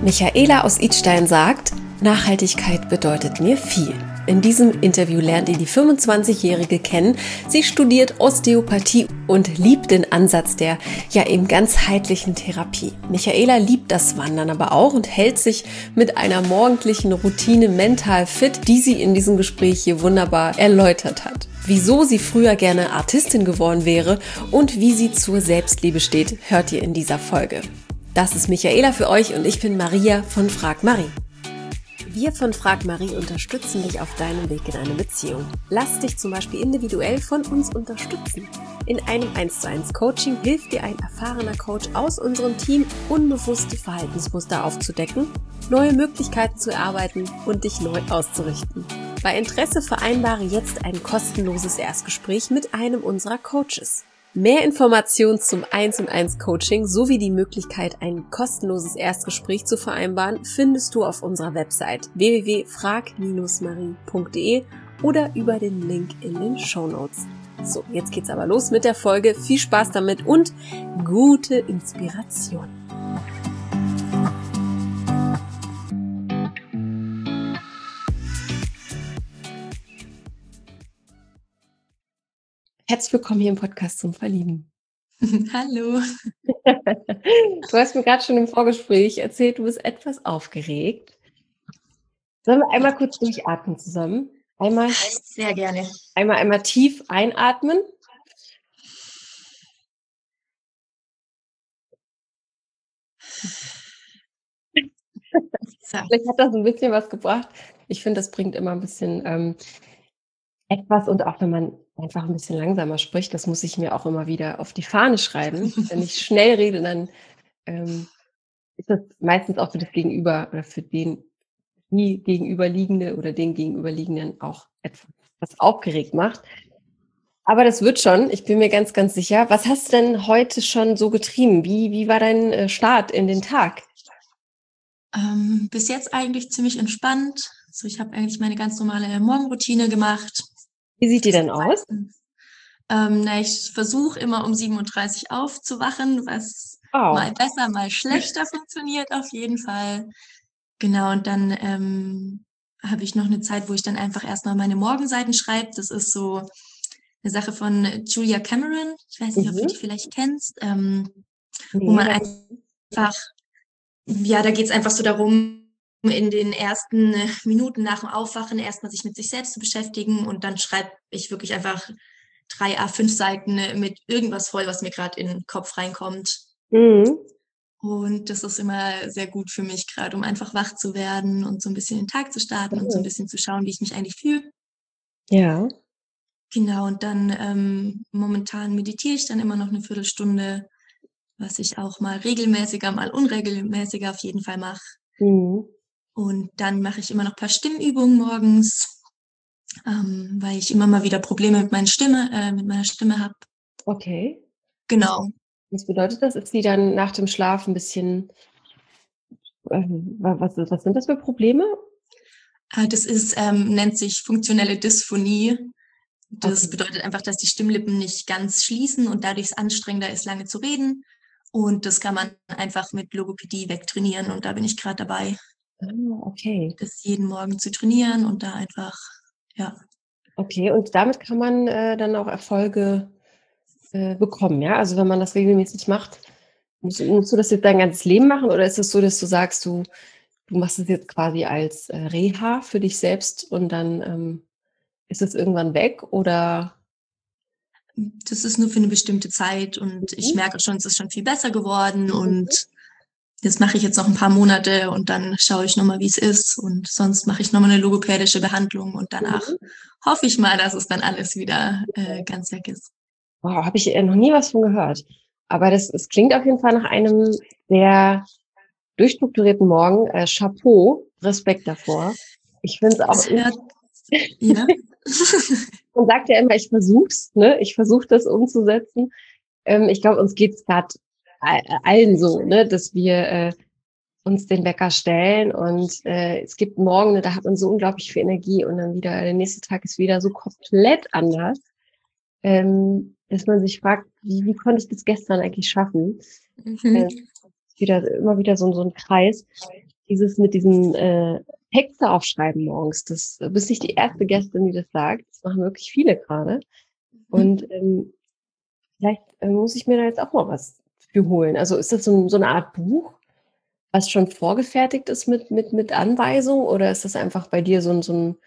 Michaela aus Idstein sagt, Nachhaltigkeit bedeutet mir viel. In diesem Interview lernt ihr die 25-Jährige kennen. Sie studiert Osteopathie und liebt den Ansatz der eben ganzheitlichen Therapie. Michaela liebt das Wandern aber auch und hält sich mit einer morgendlichen Routine mental fit, die sie in diesem Gespräch hier wunderbar erläutert hat. Wieso sie früher gerne Artistin geworden wäre und wie sie zur Selbstliebe steht, hört ihr in dieser Folge. Das ist Michaela für euch und ich bin Maria von Frag Marie. Wir von Frag Marie unterstützen dich auf deinem Weg in eine Beziehung. Lass dich zum Beispiel individuell von uns unterstützen. In einem 1:1 Coaching hilft dir ein erfahrener Coach aus unserem Team, unbewusste Verhaltensmuster aufzudecken, neue Möglichkeiten zu erarbeiten und dich neu auszurichten. Bei Interesse vereinbare jetzt ein kostenloses Erstgespräch mit einem unserer Coaches. Mehr Informationen zum 1:1 Coaching sowie die Möglichkeit, ein kostenloses Erstgespräch zu vereinbaren, findest du auf unserer Website www.frag-marie.de oder über den Link in den Shownotes. So, jetzt geht's aber los mit der Folge. Viel Spaß damit und gute Inspiration. Herzlich willkommen hier im Podcast zum Verlieben. Hallo. Du hast mir gerade schon im Vorgespräch erzählt, du bist etwas aufgeregt. Sollen wir einmal kurz durchatmen zusammen? Sehr gerne. Einmal tief einatmen. So. Vielleicht hat das ein bisschen was gebracht. Ich finde, das bringt immer ein bisschen etwas und auch wenn man einfach ein bisschen langsamer spricht, das muss ich mir auch immer wieder auf die Fahne schreiben. Wenn ich schnell rede, dann ist das meistens auch für das Gegenüber oder für den Gegenüberliegende oder den Gegenüberliegenden auch etwas, was aufgeregt macht. Aber das wird schon, ich bin mir ganz, ganz sicher. Was hast du denn heute schon so getrieben? Wie war dein Start in den Tag? Bis jetzt eigentlich ziemlich entspannt. So, ich habe eigentlich meine ganz normale Morgenroutine gemacht. Wie sieht die denn aus? Ich versuche immer um 7:30 Uhr aufzuwachen, was mal besser, mal schlechter funktioniert auf jeden Fall. Genau, und dann habe ich noch eine Zeit, wo ich dann einfach erstmal meine Morgenseiten schreibe. Das ist so eine Sache von Julia Cameron. Ich weiß nicht, ob du die vielleicht kennst, wo man einfach, ja, da geht's einfach so darum, in den ersten Minuten nach dem Aufwachen erstmal sich mit sich selbst zu beschäftigen und dann schreibe ich wirklich einfach 3 A5 Seiten mit irgendwas voll, was mir gerade in den Kopf reinkommt. Mhm. Und das ist immer sehr gut für mich, gerade um einfach wach zu werden und so ein bisschen den Tag zu starten und so ein bisschen zu schauen, wie ich mich eigentlich fühle. Ja. Genau, und dann momentan meditiere ich dann immer noch eine Viertelstunde, was ich auch mal regelmäßiger, mal unregelmäßiger auf jeden Fall mache. Mhm. Und dann mache ich immer noch ein paar Stimmübungen morgens, weil ich immer mal wieder Probleme mit meiner Stimme habe. Okay. Genau. Was bedeutet das? Ist sie dann nach dem Schlaf ein bisschen, was sind das für Probleme? Das nennt sich funktionelle Dysphonie. Das Okay. bedeutet einfach, dass die Stimmlippen nicht ganz schließen und dadurch es anstrengender ist, lange zu reden. Und das kann man einfach mit Logopädie wegtrainieren. Und da bin ich gerade dabei, Okay. das jeden Morgen zu trainieren und da einfach, ja. Okay, und damit kann man dann auch Erfolge bekommen, ja? Also wenn man das regelmäßig macht, musst du das jetzt dein ganzes Leben machen oder ist es so, dass du sagst, du machst es jetzt quasi als Reha für dich selbst und dann ist es irgendwann weg oder? Das ist nur für eine bestimmte Zeit und ich merke schon, es ist schon viel besser geworden und das mache ich jetzt noch ein paar Monate und dann schaue ich nochmal, wie es ist und sonst mache ich nochmal eine logopädische Behandlung und danach hoffe ich mal, dass es dann alles wieder ganz weg ist. Wow, habe ich noch nie was von gehört. Aber es klingt auf jeden Fall nach einem sehr durchstrukturierten Morgen. Chapeau, Respekt davor. Ich finde es auch, Ja. man sagt ja immer, ich versuch's, ne? Ich versuche das umzusetzen. Ich glaube, uns geht's gerade allen so, ne, dass wir uns den Wecker stellen und es gibt Morgen, da hat man so unglaublich viel Energie und dann wieder der nächste Tag ist wieder so komplett anders, dass man sich fragt, wie konnte ich das gestern eigentlich schaffen? Immer wieder so ein Kreis. dieses mit diesem Texte aufschreiben morgens, das bist nicht die erste Gästin, die das sagt. Das machen wirklich viele gerade. Und vielleicht muss ich mir da jetzt auch mal was für holen. Also ist das so eine Art Buch, was schon vorgefertigt ist mit Anweisungen, oder ist das einfach bei dir so ein sind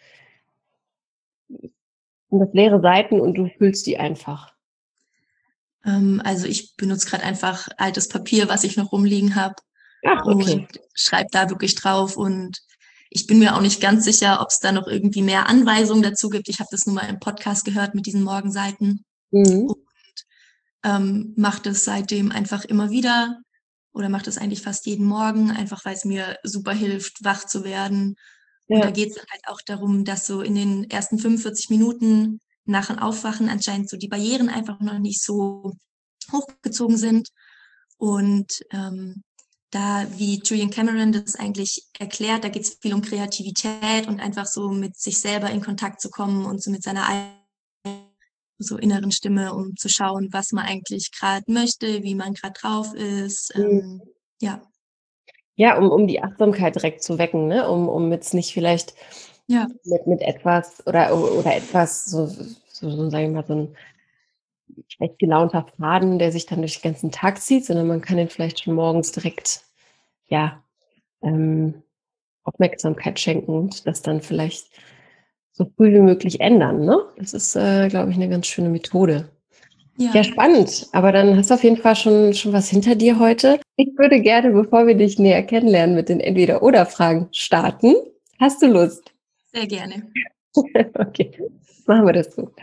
das leere Seiten und du füllst die einfach? Also ich benutze gerade einfach altes Papier, was ich noch rumliegen habe Ach, okay. und schreibe da wirklich drauf. Und ich bin mir auch nicht ganz sicher, ob es da noch irgendwie mehr Anweisungen dazu gibt. Ich habe das nur mal im Podcast gehört mit diesen Morgenseiten Mhm. und mache das seitdem einfach immer wieder oder mache das eigentlich fast jeden Morgen, einfach weil es mir super hilft, wach zu werden. Und da Ja. geht es halt auch darum, dass so in den ersten 45 Minuten nach dem Aufwachen anscheinend so die Barrieren einfach noch nicht so hochgezogen sind. Und da, wie Julian Cameron das eigentlich erklärt, da geht es viel um Kreativität und einfach so mit sich selber in Kontakt zu kommen und so mit seiner so inneren Stimme, um zu schauen, was man eigentlich gerade möchte, wie man gerade drauf ist. Mhm. Ja. Ja, um die Achtsamkeit direkt zu wecken, ne? Um jetzt nicht vielleicht Ja. mit etwas oder etwas so, sagen wir mal, so ein schlecht gelaunter Faden, der sich dann durch den ganzen Tag zieht, sondern man kann den vielleicht schon morgens direkt, ja, ähm, Aufmerksamkeit schenken und das dann vielleicht so früh wie möglich ändern, ne? Das ist, glaube ich, eine ganz schöne Methode. Ja, Ja. spannend. Aber dann hast du auf jeden Fall schon was hinter dir heute. Ich würde gerne, bevor wir dich näher kennenlernen, mit den Entweder-oder-Fragen starten. Hast du Lust? Sehr gerne. Okay, machen wir das so.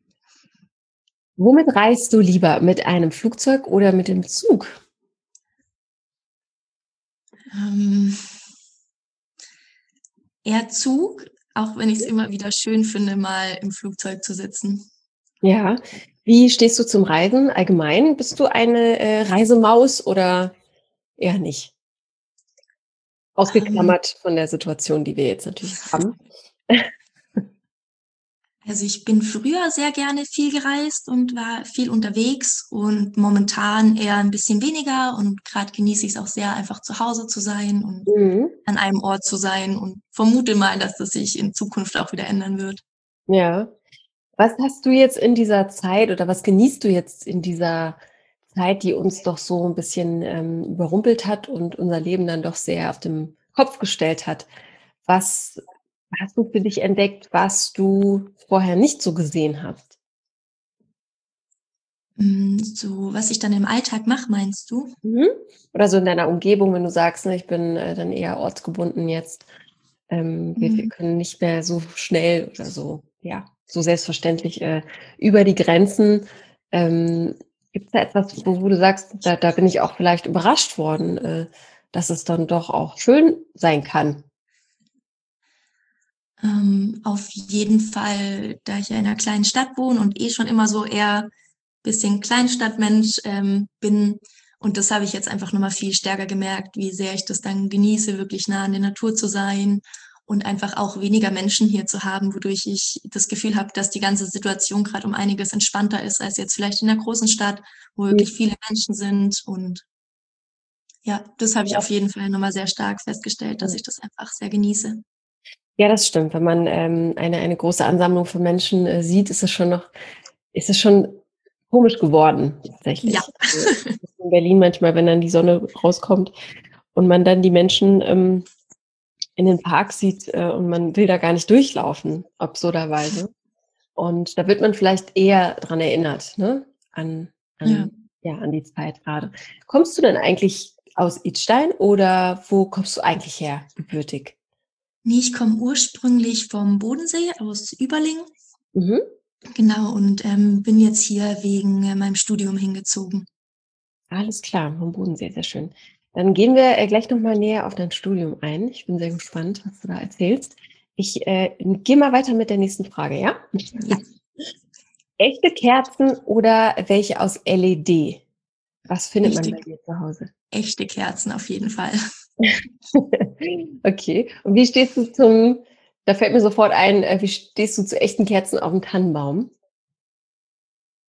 Womit reist du lieber? Mit einem Flugzeug oder mit dem Zug? Ähm, Eher Zug, auch wenn ich es immer wieder schön finde, mal im Flugzeug zu sitzen. Ja. Wie stehst du zum Reisen allgemein? Bist du eine Reisemaus oder eher nicht? Ähm, Ausgeklammert von der Situation, die wir jetzt natürlich haben. Also ich bin früher sehr gerne viel gereist und war viel unterwegs und momentan eher ein bisschen weniger und gerade genieße ich es auch sehr, einfach zu Hause zu sein und Mhm. an einem Ort zu sein und vermute mal, dass das sich in Zukunft auch wieder ändern wird. Ja. Was hast du jetzt in dieser Zeit oder was genießt du jetzt in dieser Zeit, die uns doch so ein bisschen, überrumpelt hat und unser Leben dann doch sehr auf den Kopf gestellt hat? Was hast du für dich entdeckt, was du vorher nicht so gesehen hast? So, was ich dann im Alltag mache, meinst du? Mhm. Oder so in deiner Umgebung, wenn du sagst, ne: „Ich bin, dann eher ortsgebunden jetzt. Wir Hm, können nicht mehr so schnell oder so, ja, so selbstverständlich, über die Grenzen." Ähm, Gibt's da etwas, wo du sagst, da bin ich auch vielleicht überrascht worden, dass es dann doch auch schön sein kann? Auf jeden Fall, da ich ja in einer kleinen Stadt wohne und schon immer so eher bisschen Kleinstadtmensch bin. Und das habe ich jetzt einfach nochmal viel stärker gemerkt, wie sehr ich das dann genieße, wirklich nah an der Natur zu sein und einfach auch weniger Menschen hier zu haben, wodurch ich das Gefühl habe, dass die ganze Situation gerade um einiges entspannter ist als jetzt vielleicht in der großen Stadt, wo Mhm. wirklich viele Menschen sind. Und ja, das habe ich auf jeden Fall nochmal sehr stark festgestellt, dass ich das einfach sehr genieße. Ja, das stimmt. Wenn man, eine große Ansammlung von Menschen, sieht, ist es schon komisch geworden Ja. tatsächlich. Also, in Berlin manchmal, wenn dann die Sonne rauskommt und man dann die Menschen, in den Park sieht, und man will da gar nicht durchlaufen, absurderweise. Und da wird man vielleicht eher dran erinnert, ne, an Ja. an die Zeit gerade. Kommst du denn eigentlich aus Idstein oder wo kommst du eigentlich her, gebürtig? Nee, ich komme ursprünglich vom Bodensee aus Überlingen. Mhm. Genau, und bin jetzt hier wegen meinem Studium hingezogen. Alles klar, vom Bodensee, sehr schön. Dann gehen wir, gleich noch mal näher auf dein Studium ein. Ich bin sehr gespannt, was du da erzählst. Ich, gehe mal weiter mit der nächsten Frage, ja? Ja, Echte Kerzen oder welche aus LED? Was findet man echte, bei dir zu Hause? echte Kerzen auf jeden Fall. Okay. Und wie stehst du da fällt mir sofort ein, wie stehst du zu echten Kerzen auf dem Tannenbaum?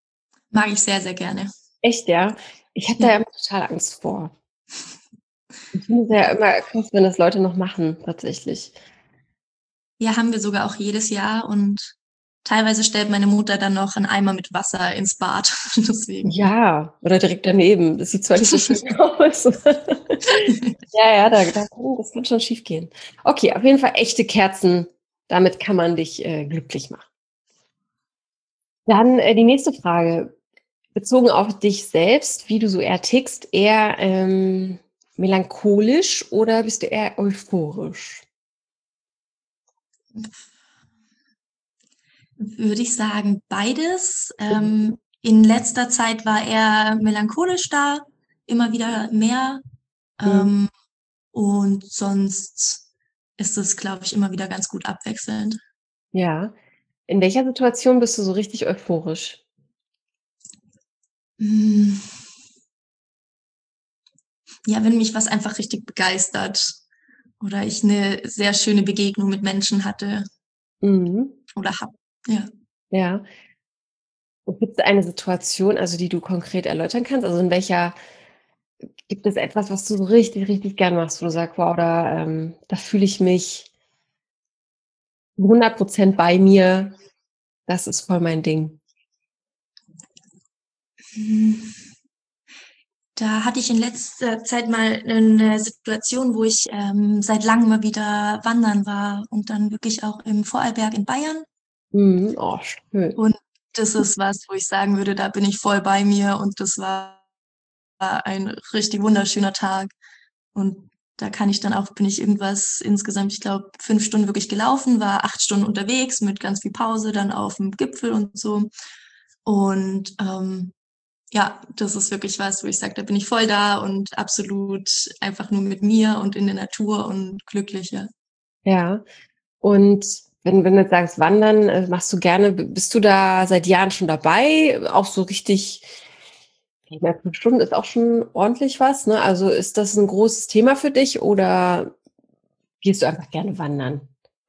Mag ich sehr, sehr gerne. Echt, ja? Ich habe da ja Ja. immer total Angst vor. Ich finde es ja immer krass, wenn das Leute noch machen, tatsächlich. Ja, haben wir sogar auch jedes Jahr und teilweise stellt meine Mutter dann noch einen Eimer mit Wasser ins Bad. Deswegen. Ja, oder direkt daneben. Das sieht zwar nicht so schön aus. Ja, das kann schon schief gehen. Okay, auf jeden Fall echte Kerzen. Damit kann man dich glücklich machen. Dann die nächste Frage. Bezogen auf dich selbst, wie du so eher tickst, eher melancholisch oder bist du eher euphorisch? Würde ich sagen, beides. In letzter Zeit war er melancholisch da, immer wieder mehr. Mhm. Und sonst ist es, glaube ich, immer wieder ganz gut abwechselnd. Ja. In welcher Situation bist du so richtig euphorisch? Hm, Ja, wenn mich was einfach richtig begeistert oder ich eine sehr schöne Begegnung mit Menschen hatte Mhm. oder habe. Ja. Ja. Gibt es eine Situation, also die du konkret erläutern kannst? Also in welcher gibt es etwas, was du so richtig, richtig gern machst, wo du sagst, wow, da fühle ich mich 100% bei mir. Das ist voll mein Ding. Hm, Da hatte ich in letzter Zeit mal eine Situation, wo ich seit langem mal wieder wandern war und dann wirklich auch im Vorarlberg in Bayern. Mhm. Oh, schön. Und das ist was, wo ich sagen würde, da bin ich voll bei mir und das war ein richtig wunderschöner Tag. Und da bin ich irgendwas insgesamt, ich glaube, 5 Stunden wirklich gelaufen, war 8 Stunden unterwegs mit ganz viel Pause, dann auf dem Gipfel und so. Und ja, das ist wirklich was, wo ich sage, da bin ich voll da und absolut einfach nur mit mir und in der Natur und glücklicher. Ja. Und wenn du jetzt sagst, Wandern, machst du gerne, bist du da seit Jahren schon dabei? Auch so richtig, ich meine, 5 Stunden ist auch schon ordentlich was, ne? Also ist das ein großes Thema für dich oder gehst du einfach gerne wandern?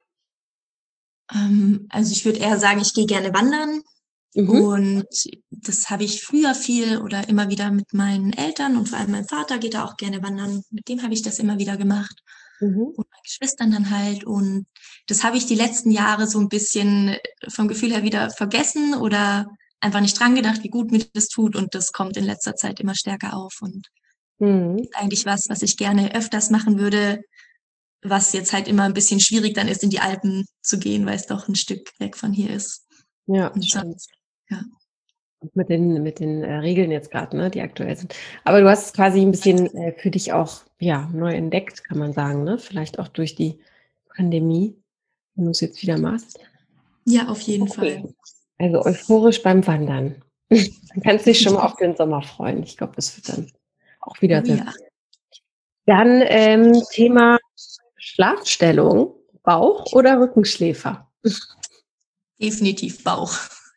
Also ich würde eher sagen, ich gehe gerne wandern. Mhm. Und das habe ich früher viel oder immer wieder mit meinen Eltern und vor allem mein Vater geht da auch gerne wandern. Mit dem habe ich das immer wieder gemacht. Mhm. Und meinen Geschwistern dann halt. Und das habe ich die letzten Jahre so ein bisschen vom Gefühl her wieder vergessen oder einfach nicht dran gedacht, wie gut mir das tut. Und das kommt in letzter Zeit immer stärker auf. Und Mhm. ist eigentlich was ich gerne öfters machen würde, was jetzt halt immer ein bisschen schwierig dann ist, in die Alpen zu gehen, weil es doch ein Stück weg von hier ist. Ja, Und stimmt. sonst, ja. Mit den Regeln jetzt gerade, ne, die aktuell sind. Aber du hast es quasi ein bisschen für dich auch ja, neu entdeckt, kann man sagen, ne? Vielleicht auch durch die Pandemie, wenn du es jetzt wieder machst. Ja, auf jeden Fall. Okay. Also euphorisch beim Wandern. Dann kannst du dich schon mal auf den Sommer freuen. Ich glaube, das wird dann auch wieder Oh sehr. ja, Dann Thema Schlafstellung, Bauch oder Rückenschläfer? definitiv Bauch.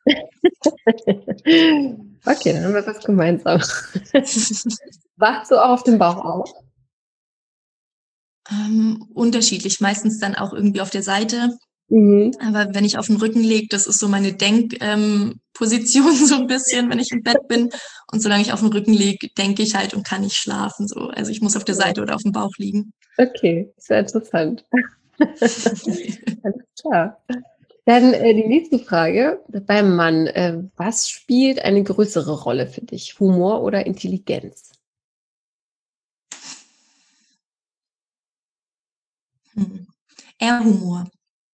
Okay, dann haben wir was gemeinsam. Wachst du auch auf dem Bauch auf? Unterschiedlich, meistens dann auch irgendwie auf der Seite. Mhm. Aber wenn ich auf den Rücken lege, das ist so meine Denkposition so ein bisschen, wenn ich im Bett bin. Und solange ich auf den Rücken lege, denke ich halt und kann nicht schlafen. So. Also ich muss auf der Ja. Seite oder auf dem Bauch liegen. Okay, sehr interessant. Alles klar. Dann die nächste Frage beim Mann. Was spielt eine größere Rolle für dich? Humor oder Intelligenz? Hm. Eher Humor.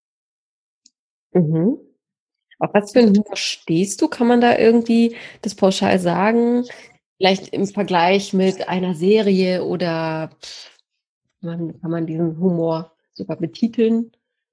Mhm. Auf was für einen Humor stehst du? Kann man da irgendwie das pauschal sagen? Vielleicht im Vergleich mit einer Serie oder kann man diesen Humor sogar betiteln?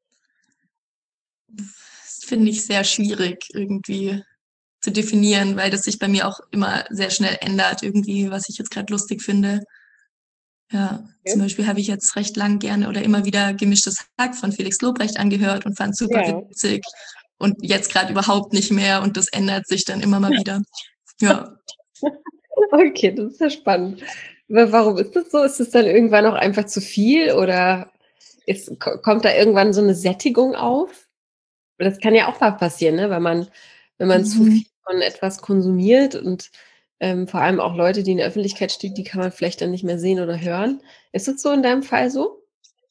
Das finde ich sehr schwierig irgendwie zu definieren, weil das sich bei mir auch immer sehr schnell ändert, irgendwie, was ich jetzt gerade lustig finde. Ja, zum Okay. Beispiel habe ich jetzt recht lang gerne oder immer wieder Gemischtes Hack von Felix Lobrecht angehört und fand super Ja. witzig und jetzt gerade überhaupt nicht mehr und das ändert sich dann immer mal wieder. Ja. Okay, das ist ja spannend. Warum ist das so? Ist es dann irgendwann auch einfach zu viel oder kommt da irgendwann so eine Sättigung auf? Das kann ja auch mal passieren, ne? Wenn man zu Mhm. viel von etwas konsumiert und Vor allem auch Leute, die in der Öffentlichkeit stehen, die kann man vielleicht dann nicht mehr sehen oder hören. Ist es so in deinem Fall so?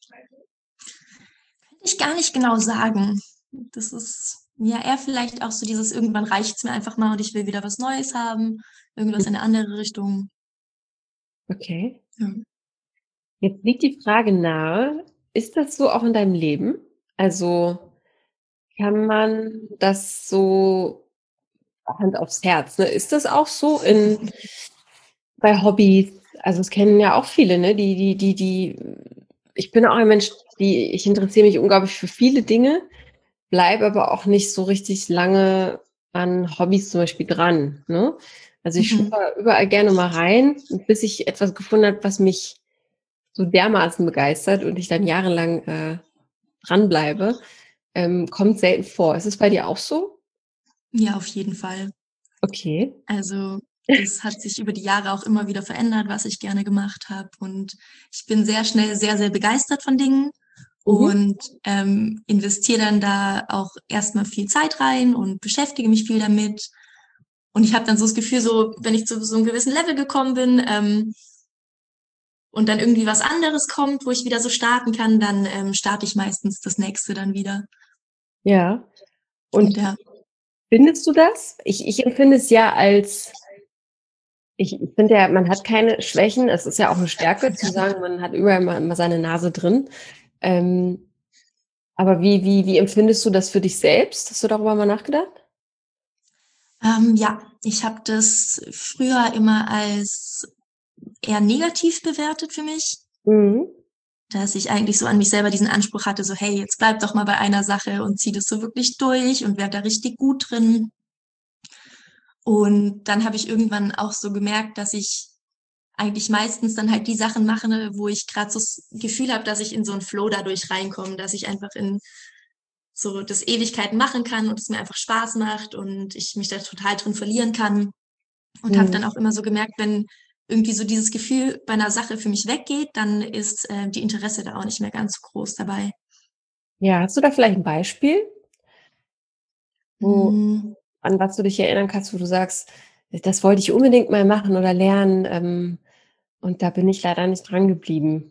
Kann ich gar nicht genau sagen. Das ist ja eher vielleicht auch so dieses, irgendwann reicht's mir einfach mal und ich will wieder was Neues haben, irgendwas in eine andere Richtung. Okay. Ja. Jetzt liegt die Frage nahe, ist das so auch in deinem Leben? Also kann man das so Hand aufs Herz, ne? Ist das auch so bei Hobbys? Also es kennen ja auch viele, ne? Ich bin auch ein Mensch, ich interessiere mich unglaublich für viele Dinge, bleibe aber auch nicht so richtig lange an Hobbys zum Beispiel dran, ne? Also ich Mhm. schnuppere überall gerne mal rein, bis ich etwas gefunden habe, was mich so dermaßen begeistert und ich dann jahrelang dranbleibe, kommt selten vor. Ist es bei dir auch so? Ja, auf jeden Fall. Okay. Also, das hat sich über die Jahre auch immer wieder verändert, was ich gerne gemacht habe. Und ich bin sehr schnell sehr, sehr begeistert von Dingen Mhm. und investiere dann da auch erstmal viel Zeit rein und beschäftige mich viel damit. Und ich habe dann so das Gefühl, so wenn ich zu so einem gewissen Level gekommen bin und dann irgendwie was anderes kommt, wo ich wieder so starten kann, dann starte ich meistens das nächste dann wieder. Ja. Und Und ja, findest du das? Ich empfinde es ja als ich finde ja, man hat keine Schwächen. Es ist ja auch eine Stärke zu sagen, man hat überall mal seine Nase drin. Ähm, aber wie empfindest du das für dich selbst? Hast du darüber mal nachgedacht? ja, ich habe das früher immer als eher negativ bewertet für mich, Mhm. dass ich eigentlich so an mich selber diesen Anspruch hatte, so hey, jetzt bleib doch mal bei einer Sache und zieh das so wirklich durch und werd da richtig gut drin. Und dann habe ich irgendwann auch so gemerkt, dass ich eigentlich meistens dann halt die Sachen mache, ne, wo ich gerade so das Gefühl habe, dass ich in so einen Flow dadurch reinkomme, dass ich einfach in so das Ewigkeiten machen kann und es mir einfach Spaß macht und ich mich da total drin verlieren kann. Und habe dann Mhm. auch immer so gemerkt, wenn irgendwie so dieses Gefühl bei einer Sache für mich weggeht, dann ist die Interesse da auch nicht mehr ganz so groß dabei. Ja, hast du da vielleicht ein Beispiel, wo Hm, an was du dich erinnern kannst, wo du sagst: „Das wollte ich unbedingt mal machen oder lernen, und da bin ich leider nicht dran geblieben?“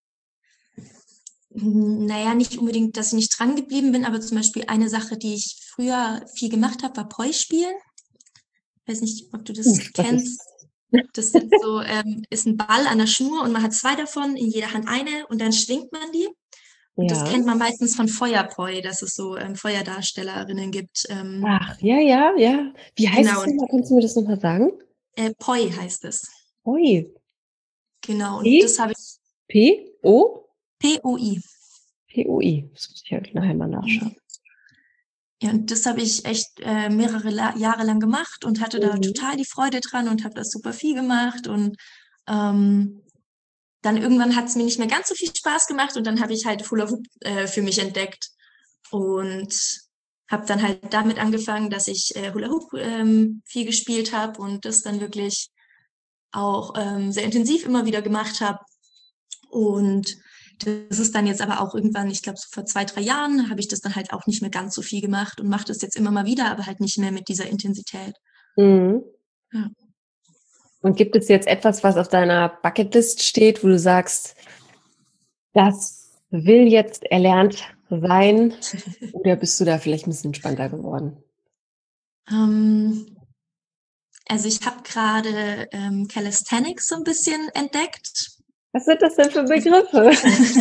naja, nicht unbedingt, dass ich nicht dran geblieben bin, aber zum Beispiel eine Sache, die ich früher viel gemacht habe, war Poi spielen. Weiß nicht, ob du das Was ist kennst. Das sind so, ist ein Ball an der Schnur und man hat zwei davon, in jeder Hand eine und dann schwingt man die. Und das ja. kennt man meistens von Feuerpoi, dass es so Feuerdarstellerinnen gibt. Ach, ja, ja, ja. Wie heißt Genau, es und noch mal? Kannst du mir das noch mal sagen? Poi heißt es. Ui. Genau, und das P habe ich, P-O? Poi. P-O-I. Das muss ich halt nachher mal nachschauen. Ja, und das habe ich echt mehrere Jahre lang gemacht und hatte da Mhm. total die Freude dran und habe das super viel gemacht. Und ähm, dann irgendwann hat es mir nicht mehr ganz so viel Spaß gemacht und dann habe ich halt Hula Hoop für mich entdeckt und habe dann halt damit angefangen, dass ich Hula Hoop viel gespielt habe und das dann wirklich auch sehr intensiv immer wieder gemacht habe. Und das ist dann jetzt aber auch irgendwann, ich glaube, so vor 2, 3 Jahren habe ich das dann halt auch nicht mehr ganz so viel gemacht und mache das jetzt immer mal wieder, aber halt nicht mehr mit dieser Intensität. Mhm. Ja. Und gibt es jetzt etwas, was auf deiner Bucketlist steht, wo du sagst: „Das will jetzt erlernt sein“, oder bist du da vielleicht 'n bisschen entspannter geworden? Ähm, also ich habe gerade Calisthenics so ein bisschen entdeckt. Was sind das denn für Also, Begriffe?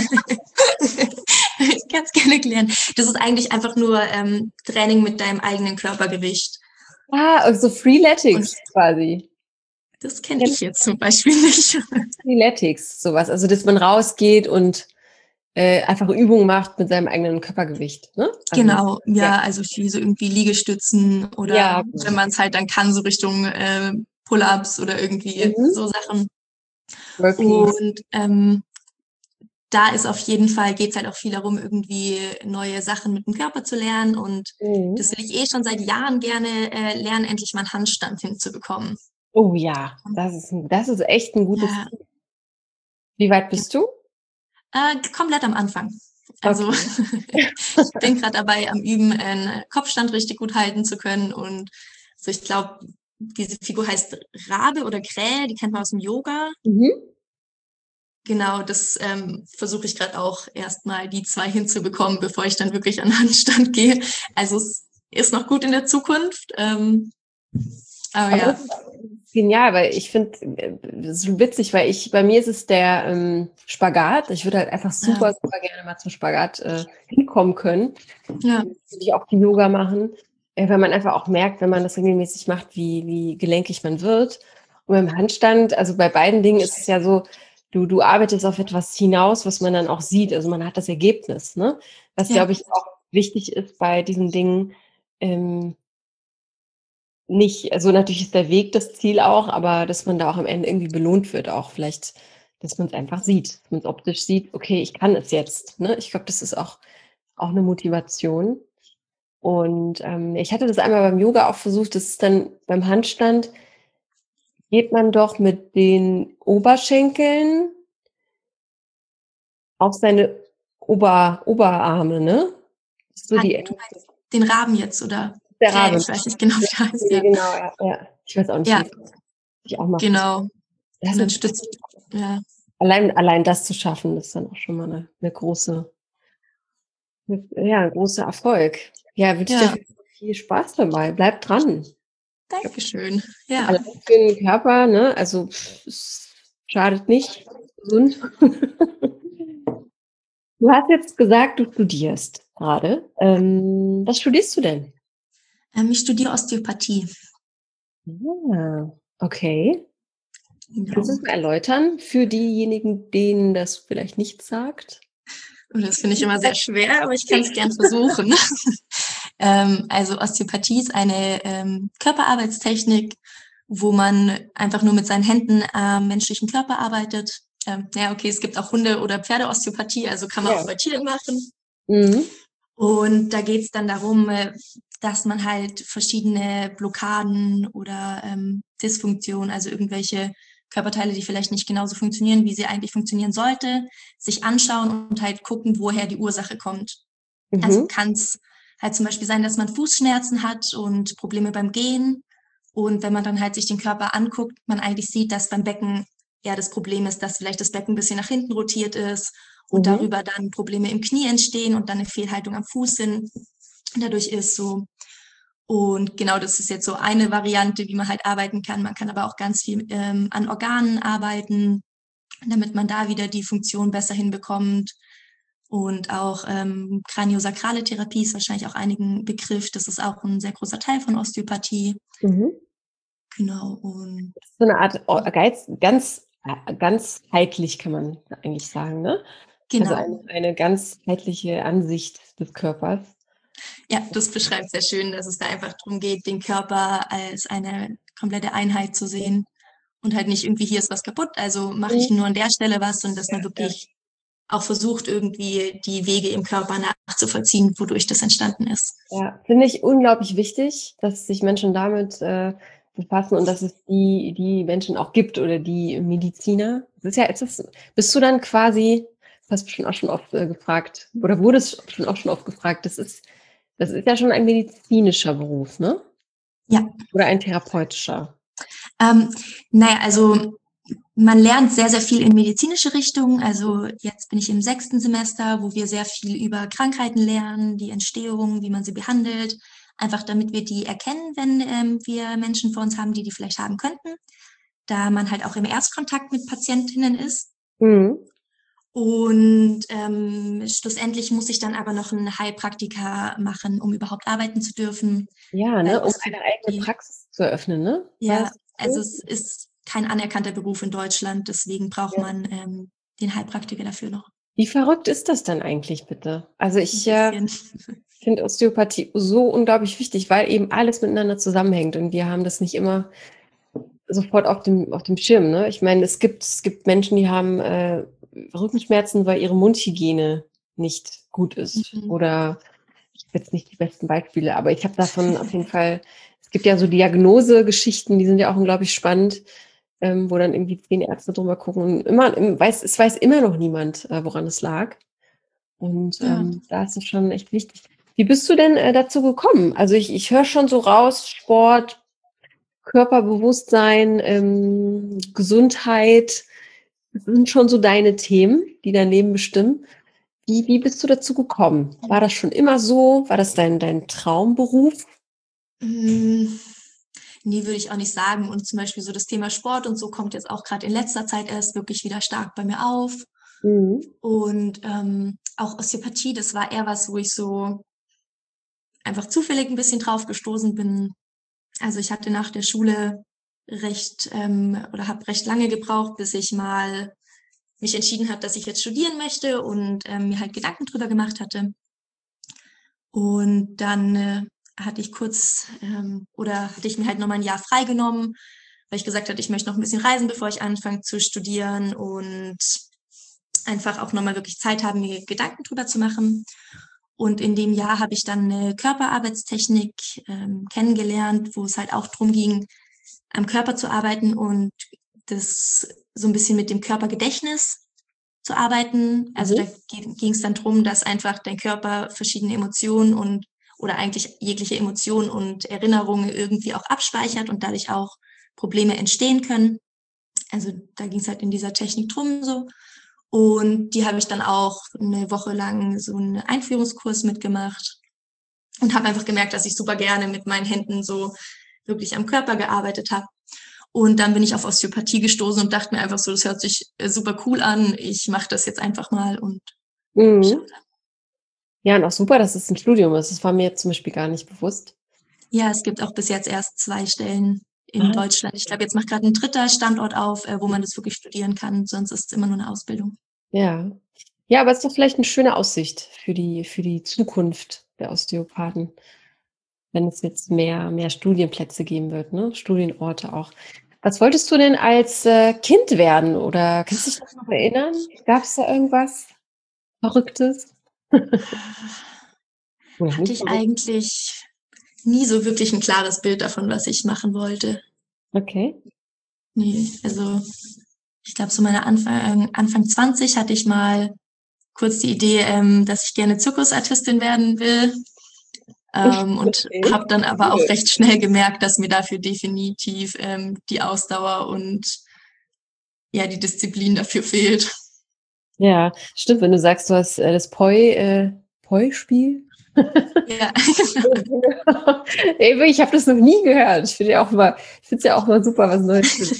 ich kann es gerne erklären. Das ist eigentlich einfach nur Training mit deinem eigenen Körpergewicht. Ah, also Und Freeletics quasi. das kenne ich jetzt zum Beispiel nicht. Freeletics, so was. Also, dass man rausgeht und, einfach Übungen macht mit seinem eigenen Körpergewicht, ne? Also Genau, ja. ja, also viel so irgendwie Liegestützen Ja, oder wenn genau. man es halt dann kann, so Richtung Pull-ups oder irgendwie Mhm. so Sachen. Burpees. Und da ist auf jeden Fall, geht's halt auch viel darum, irgendwie neue Sachen mit dem Körper zu lernen. Und Mhm. das will ich eh schon seit Jahren gerne lernen, endlich mal einen Handstand hinzubekommen. Oh ja, das ist echt 'n gutes Ja, Ziel. Wie weit bist du? komplett am Anfang. Also Okay. ich bin gerade dabei, am Üben einen Kopfstand richtig gut halten zu können. Und so, ich glaube, diese Figur heißt Rabe oder Krähe, die kennt man aus dem Yoga. Genau, das versuche ich gerade auch erstmal die 2 hinzubekommen, bevor ich dann wirklich an den Handstand gehe. Also es ist noch gut in der Zukunft. Aber ja. Das ist genial, weil ich finde es so witzig, weil bei mir ist es der Spagat. Ich würde halt einfach super gerne mal zum Spagat hinkommen können. Ja. Würde ich auch die Yoga machen, weil man einfach auch merkt, wenn man das regelmäßig macht, wie gelenkig man wird. Und beim Handstand, also bei beiden Dingen ist es ja so, du arbeitest auf etwas hinaus, was man dann auch sieht. Also man hat das Ergebnis, ne? Was, glaube ich, auch wichtig ist bei diesen Dingen, nicht, also natürlich ist der Weg das Ziel auch, aber dass man da auch am Ende irgendwie belohnt wird, auch vielleicht, dass man es einfach sieht, dass man es optisch sieht, okay, ich kann es jetzt. Ne? Ich glaube, das ist auch eine Motivation. Und ich hatte das einmal beim Yoga auch versucht, das ist dann beim Handstand, geht man doch mit den Oberschenkeln auf seine Oberarme, ne? Das ist so die den Raben jetzt, oder? Der Rabe. Ich weiß nicht genau, wie der heißt. Ja. Genau, ja. Ich weiß auch nicht, wie ich auch mache. Genau. Das und dann stützt, ja. Allein das zu schaffen, ist dann auch schon mal ein großer Erfolg. Ja, wünsche ich dir viel Spaß dabei. Bleib dran. Dankeschön. Ja. Allein für den Körper, ne? Also es schadet nicht. Gesund. Du hast jetzt gesagt, du studierst gerade. Was studierst du denn? Ich studiere Osteopathie. Ah, okay. Kannst du es mal erläutern für diejenigen, denen das vielleicht nichts sagt? Das finde ich immer sehr schwer, aber ich kann es gern versuchen. Also Osteopathie ist eine Körperarbeitstechnik, wo man einfach nur mit seinen Händen am menschlichen Körper arbeitet. Es gibt auch Hunde- oder Pferdeosteopathie, also kann man auch bei Tieren machen. Und da geht es dann darum, dass man halt verschiedene Blockaden oder Dysfunktionen, also irgendwelche Körperteile, die vielleicht nicht genauso funktionieren, wie sie eigentlich funktionieren sollte, sich anschauen und halt gucken, woher die Ursache kommt. Also kann es halt zum Beispiel sein, dass man Fußschmerzen hat und Probleme beim Gehen. Und wenn man dann halt sich den Körper anguckt, man eigentlich sieht, dass beim Becken eher das Problem ist, dass vielleicht das Becken ein bisschen nach hinten rotiert ist und darüber dann Probleme im Knie entstehen und dann eine Fehlhaltung am Fuß sind. Dadurch ist so. Und genau, das ist jetzt so eine Variante, wie man halt arbeiten kann. Man kann aber auch ganz viel an Organen arbeiten, damit man da wieder die Funktion besser hinbekommt. Und auch kraniosakrale Therapie ist wahrscheinlich auch einigen Begriff. Das ist auch ein sehr großer Teil von Osteopathie. Genau. Und so eine Art ganzheitlich kann man eigentlich sagen, ne? Genau. Also eine ganzheitliche Ansicht des Körpers. Ja, das beschreibt sehr schön, dass es da einfach darum geht, den Körper als eine komplette Einheit zu sehen und halt nicht irgendwie, hier ist was kaputt, also mache ich nur an der Stelle was, und dass man wirklich auch versucht, irgendwie die Wege im Körper nachzuvollziehen, wodurch das entstanden ist. Ja, finde ich unglaublich wichtig, dass sich Menschen damit befassen und dass es die Menschen auch gibt oder die Mediziner. Das ist ja etwas, bist du dann quasi, hast du schon auch schon oft gefragt, oder wurdest schon oft gefragt, das ist ja schon ein medizinischer Beruf, ne? Ja. Oder ein therapeutischer? Also man lernt sehr, sehr viel in medizinische Richtungen. Also jetzt bin ich im 6. Semester, wo wir sehr viel über Krankheiten lernen, die Entstehung, wie man sie behandelt. Einfach damit wir die erkennen, wenn wir Menschen vor uns haben, die vielleicht haben könnten. Da man halt auch im Erstkontakt mit Patientinnen ist. Und schlussendlich muss ich dann aber noch einen Heilpraktiker machen, um überhaupt arbeiten zu dürfen. Ja, ne, um eine eigene Praxis zu eröffnen, ne? Ja, also es ist kein anerkannter Beruf in Deutschland, deswegen braucht man den Heilpraktiker dafür noch. Wie verrückt ist das dann eigentlich, bitte? Also ich finde Osteopathie so unglaublich wichtig, weil eben alles miteinander zusammenhängt und wir haben das nicht immer sofort auf dem Schirm, ne? Ich meine, es gibt Menschen, die haben Rückenschmerzen, weil ihre Mundhygiene nicht gut ist. Oder ich habe jetzt nicht die besten Beispiele, aber ich habe davon auf jeden Fall, es gibt ja so Diagnosegeschichten, die sind ja auch unglaublich spannend, wo dann irgendwie 10 Ärzte drüber gucken und es weiß immer noch niemand, woran es lag. Und da ist es schon echt wichtig. Wie bist du denn dazu gekommen? Also ich höre schon so raus, Sport, Körperbewusstsein, Gesundheit, das sind schon so deine Themen, die dein Leben bestimmen. Wie bist du dazu gekommen? War das schon immer so? War das dein Traumberuf? Nee, würde ich auch nicht sagen. Und zum Beispiel so das Thema Sport und so kommt jetzt auch gerade in letzter Zeit erst wirklich wieder stark bei mir auf. Mhm. Und auch Osteopathie, das war eher was, wo ich so einfach zufällig ein bisschen drauf gestoßen bin. Also ich hatte nach der Schule habe recht lange gebraucht, bis ich mal mich entschieden habe, dass ich jetzt studieren möchte und mir halt Gedanken drüber gemacht hatte. Und dann hatte ich hatte ich mir halt nochmal ein Jahr freigenommen, weil ich gesagt hatte, ich möchte noch ein bisschen reisen, bevor ich anfange zu studieren und einfach auch nochmal wirklich Zeit haben, mir Gedanken drüber zu machen. Und in dem Jahr habe ich dann eine Körperarbeitstechnik kennengelernt, wo es halt auch darum ging, am Körper zu arbeiten und das so ein bisschen mit dem Körpergedächtnis zu arbeiten. Also da ging es dann darum, dass einfach dein Körper verschiedene Emotionen oder eigentlich jegliche Emotionen und Erinnerungen irgendwie auch abspeichert und dadurch auch Probleme entstehen können. Also da ging es halt in dieser Technik drum so. Und die habe ich dann auch eine Woche lang so einen Einführungskurs mitgemacht und habe einfach gemerkt, dass ich super gerne mit meinen Händen so wirklich am Körper gearbeitet habe. Und dann bin ich auf Osteopathie gestoßen und dachte mir einfach so, das hört sich super cool an. Ich mache das jetzt einfach mal und Mhm. Ja, und auch super, dass es ein Studium ist. Das war mir jetzt zum Beispiel gar nicht bewusst. ja, es gibt auch bis jetzt erst 2 Stellen in Deutschland. Ich glaube, jetzt macht gerade ein 3. Standort auf, wo man das wirklich studieren kann. Sonst ist es immer nur eine Ausbildung. Ja. Ja, aber es ist doch vielleicht eine schöne Aussicht für die Zukunft der Osteopathen, wenn es jetzt mehr Studienplätze geben wird, ne? Studienorte auch. Was wolltest du denn als, Kind werden oder kannst du dich das noch erinnern? Gab's da irgendwas Verrücktes? Oder Hatte nicht ich verrückt? eigentlich nie so wirklich ein klares Bild davon, was ich machen wollte. Okay. Ne, also ich glaube, so meine Anfang 20 hatte ich mal kurz die Idee, dass ich gerne Zirkusartistin werden will. Und Okay, habe dann aber auch cool. recht schnell gemerkt, dass mir dafür definitiv die Ausdauer und ja, die Disziplin dafür fehlt. Ja, stimmt, wenn du sagst, du hast, das Poi-Spiel? Ja, Ey, ich habe das noch nie gehört. Ich finde es ja auch mal super, was Neues zu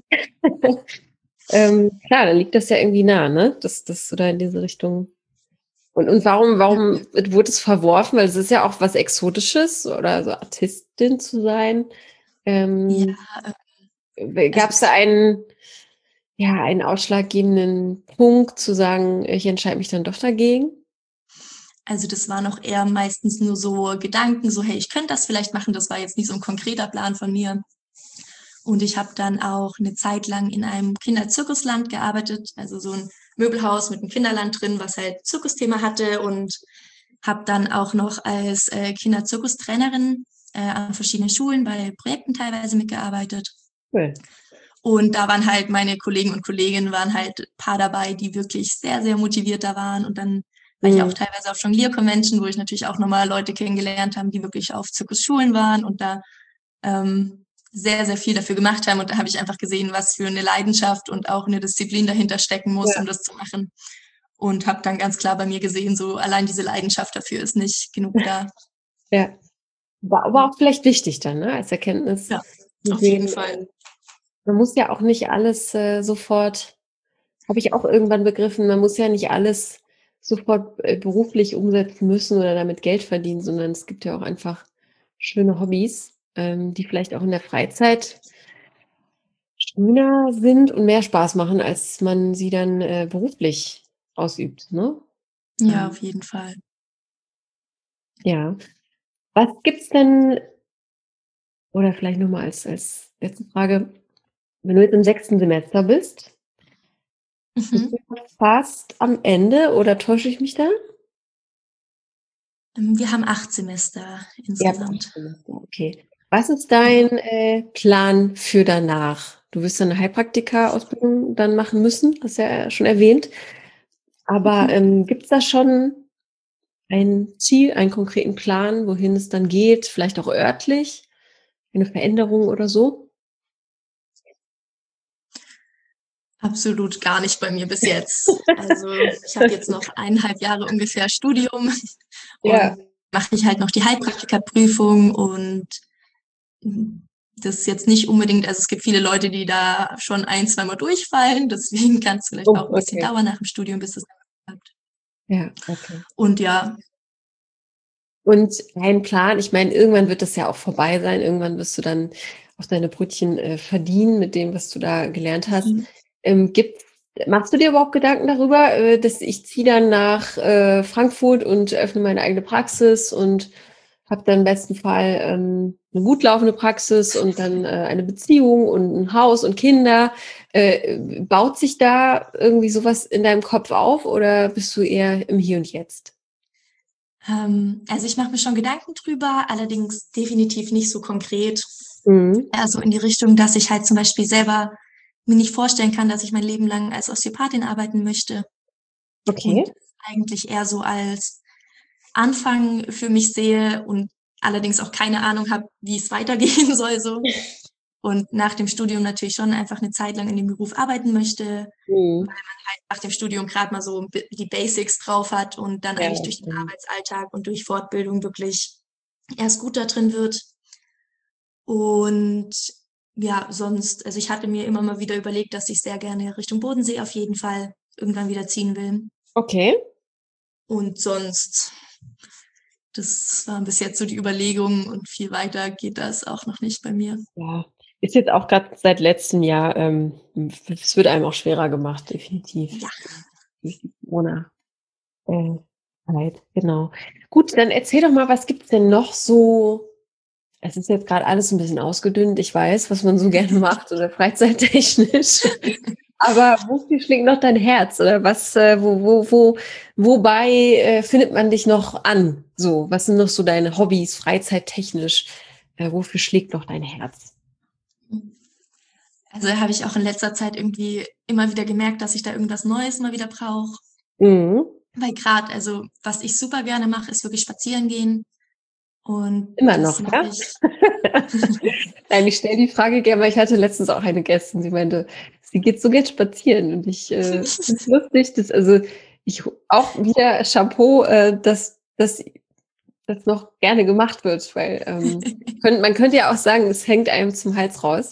klar, dann liegt das ja irgendwie nah, ne? Das oder in diese Richtung. Und ja, warum wurde es verworfen? Weil es ist ja auch was Exotisches oder so Artistin zu sein. ja, Ähm, also Gab es da einen ausschlaggebenden Punkt zu sagen, ich entscheide mich dann doch dagegen? also das waren auch eher meistens nur so Gedanken, so hey, ich könnte das vielleicht machen. Das war jetzt nicht so ein konkreter Plan von mir. Und ich habe dann auch eine Zeit lang in einem Kinderzirkusland gearbeitet, also so ein Möbelhaus mit einem Kinderland drin, was halt Zirkusthema hatte und habe dann auch noch als Kinderzirkustrainerin an verschiedenen Schulen bei Projekten teilweise mitgearbeitet. Cool. Und da waren halt meine Kollegen und Kolleginnen waren halt ein paar dabei, die wirklich sehr, sehr motiviert da waren. Und dann war ich auch Mhm. teilweise auf Jonglier-Convention, wo ich natürlich auch nochmal Leute kennengelernt habe, die wirklich auf Zirkusschulen waren und da sehr, sehr viel dafür gemacht haben. Und da habe ich einfach gesehen, was für eine Leidenschaft und auch eine Disziplin dahinter stecken muss, Ja, um das zu machen. Und habe dann ganz klar bei mir gesehen, so allein diese Leidenschaft dafür ist nicht genug da. ja. War aber auch vielleicht wichtig dann, ne, als Erkenntnis Ja, zu auf jeden sehen, Fall. man muss ja auch nicht alles, sofort habe ich auch irgendwann begriffen, man muss ja nicht alles sofort, beruflich umsetzen müssen oder damit Geld verdienen, sondern es gibt ja auch einfach schöne Hobbys, die vielleicht auch in der Freizeit schöner sind und mehr Spaß machen, als man sie dann, beruflich ausübt, ne? Ja, Ähm, auf jeden Fall. ja. Was gibt's denn oder vielleicht noch mal als letzte Frage, wenn du jetzt im 6. Semester bist Mhm. du fast am Ende oder täusche ich mich da? Wir haben 8 Semester Ihr habt 8 insgesamt. Semester, okay. Was ist Genau. dein, Plan für danach? Du wirst dann 'ne Heilpraktikerausbildung dann machen müssen, hast ja schon erwähnt. Aber, Mhm. gibt's da schon ein Ziel, einen konkreten Plan, wohin es dann geht, vielleicht auch örtlich? eine Veränderung oder so? Absolut gar nicht bei mir bis jetzt. Also ich habe jetzt noch 1,5 Jahre ungefähr Studium Ja. und mache ich halt noch die Heilpraktikerprüfung und das ist jetzt nicht unbedingt, also es gibt viele Leute, die da schon 1-2 Mal durchfallen, deswegen kann es vielleicht auch ein bisschen dauern nach dem Studium, bis es klappt. Ja, okay. Und ja. Und dein Plan, ich meine, irgendwann wird das ja auch vorbei sein, irgendwann wirst du dann auch deine Brötchen verdienen mit dem, was du da gelernt hast. Machst du dir überhaupt Gedanken darüber, dass ich ziehe dann nach Frankfurt und öffne meine eigene Praxis und habe dann im besten Fall eine gut laufende Praxis und dann eine Beziehung und ein Haus und Kinder. Baut sich da irgendwie sowas in deinem Kopf auf oder bist du eher im Hier und Jetzt? Also ich mache mir schon Gedanken drüber, allerdings definitiv nicht so konkret. Mhm. Also in die Richtung, dass ich halt zum Beispiel selber mir nicht vorstellen kann, dass ich mein Leben lang als Osteopathin arbeiten möchte. Okay. Und eigentlich eher so als Anfang für mich sehe und allerdings auch keine Ahnung habe, wie es weitergehen soll so. Und nach dem Studium natürlich schon einfach eine Zeit lang in dem Beruf arbeiten möchte, weil man halt nach dem Studium gerade mal so die Basics drauf hat und dann eigentlich durch den Arbeitsalltag und durch Fortbildung wirklich erst gut da drin wird. Und ja, sonst, also ich hatte mir immer mal wieder überlegt, dass ich sehr gerne Richtung Bodensee auf jeden Fall irgendwann wieder ziehen will. Okay. Und sonst, das waren bis jetzt so die Überlegungen und viel weiter geht das auch noch nicht bei mir. Ja, ist jetzt auch gerade seit letztem Jahr, es wird einem auch schwerer gemacht, definitiv. Ja. Durch die Corona Zeit, genau. Gut, dann erzähl doch mal, was gibt's denn noch so? Es ist jetzt gerade alles ein bisschen ausgedünnt, ich weiß, was man so gerne macht oder freizeittechnisch. Aber wofür schlägt noch dein Herz? Oder was, wobei findet man dich noch an? So, was sind noch so deine Hobbys, freizeittechnisch? Wofür schlägt noch dein Herz? Also habe ich auch in letzter Zeit irgendwie immer wieder gemerkt, dass ich da irgendwas Neues mal wieder brauche. Mhm. Weil gerade, also was ich super gerne mache, ist wirklich spazieren gehen. Und Immer das noch, mache ja? ich. Nein, ich stelle die Frage gerne, weil ich hatte letztens auch eine Gästin, sie meinte, sie geht so gern spazieren und ich finde es lustig, dass, also ich auch wieder Chapeau, dass das noch gerne gemacht wird, weil man könnte ja auch sagen, es hängt einem zum Hals raus.